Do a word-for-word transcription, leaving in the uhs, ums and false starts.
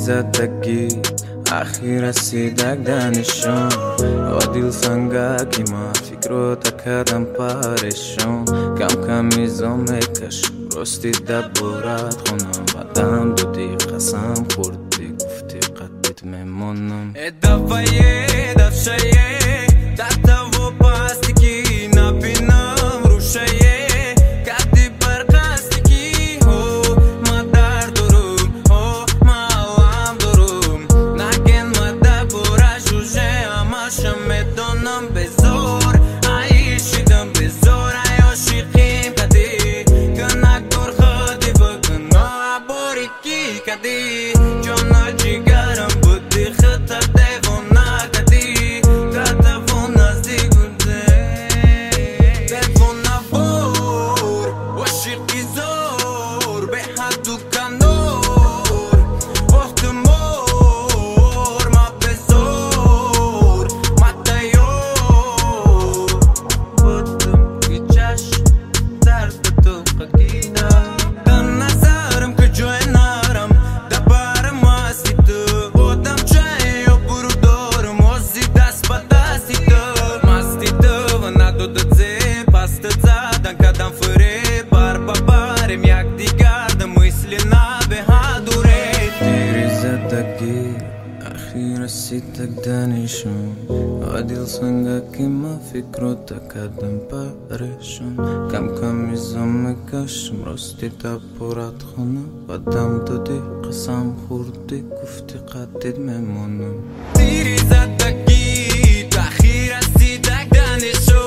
زدگی اخیر رسیدک دانشون عادل سنگاکی ما فکرو تکردم پارشون کم کم میزم میکشم راستی دبورت خونم بدم دودی قسم خوردی گفتی قدیت میمونم ادوایه دفشایه دتا و پاستیکی نبینم روشایه کدی برقاستیکی هو ما در دروم هو ما هم دروم نگن ما دبورا جوجه هماشم میدونم بزور عیشیدم بزور عیاشیقیم کدی کنک دور خودی بکن عبوری کی کدی جانا جیگرم بودی خطا دیونا کدی تتفون نزدیک بوده دیوون نبور و شیقی زور به حد و کنور وقت مور ما بزور ما دیور بودم که چشم درد تو قگیدم دم نظرم که جای نرم دبارم هستی تو بودم چای و برو دارم وزی دست با دستی تو مستی تو و ندودت زی پست زدن کدم فره بار با بارم یک دیگردم مثل نبه هدوره دیری زدگی اخیر رسیدک دانشون عادل سنگاکی ما فکرو تکردم پارشون کم کم میزم میکشم راستی دبورت خونم بدم دودی قسم خوردی گفتی قدیت میمونم دیری زدگی اخیر رسیدک دانشون